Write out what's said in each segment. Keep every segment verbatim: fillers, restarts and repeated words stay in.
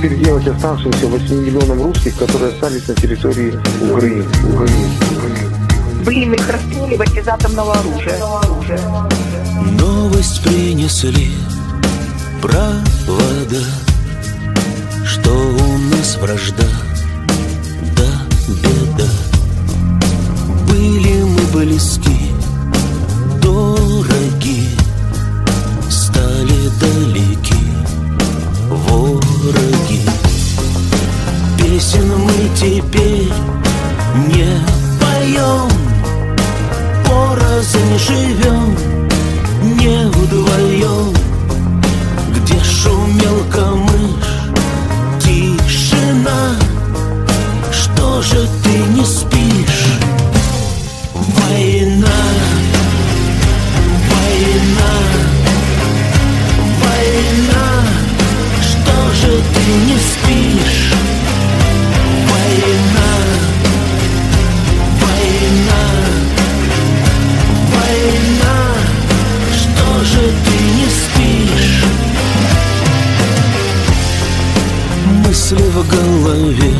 теперь делать оставшимся восьми миллионам русских, которые остались на территории Украины? Украины. Будем их расстреливать из атомного оружия. Новость принесли провода, что у нас вражда, да беда. Были мы близки, дороги, стали далеки вороги. Песен мы теперь не поем, порознь живем, не вдвоем. Где шумел камыш, тишина, что же ты не спишь? Война, война, война, что же ты не спишь? Война, война, война, что же ты не спишь? Мысли в голове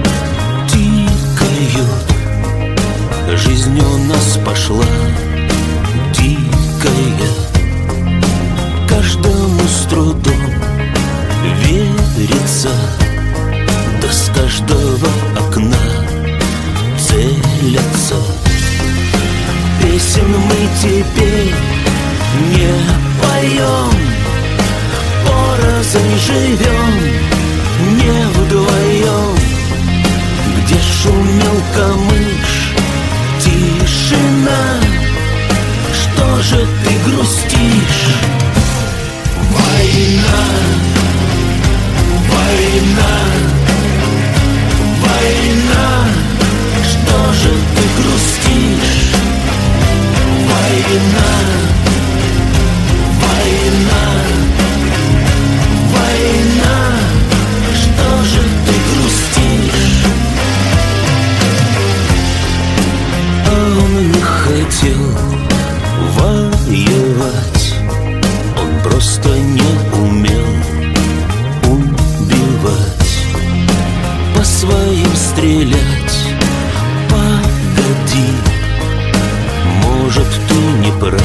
тикают, жизнь у нас пошла дикая. Каждому с трудом верится, да с каждого окна целятся. Песен мы теперь не поем, порознь живем, не вдвоем. Где шумел камыш, тишина, что же ты грустишь? Война, война, война, что же ты грустишь? Война, война, война, что же ты грустишь? А он не хотел воевать, он просто не умел убивать, по своим стрелять. Погоди, может, ты не прав,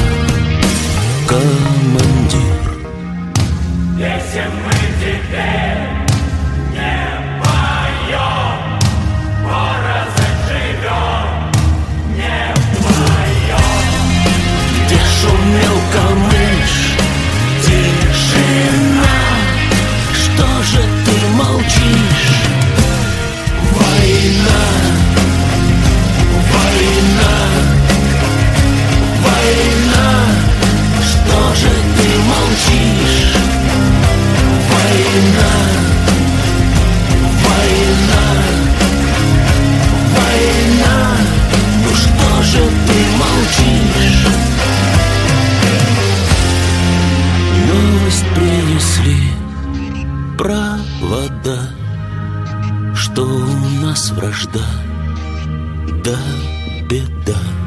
командир. Если мы теперь не поем, порознь живем, не вдвоем. Где шумел камыш, тишина, что же ты молчишь? Война, война, война, что же ты молчишь? Война, война, война, ну что же ты молчишь? Новость принесли провода, что у нас вражда, да беда.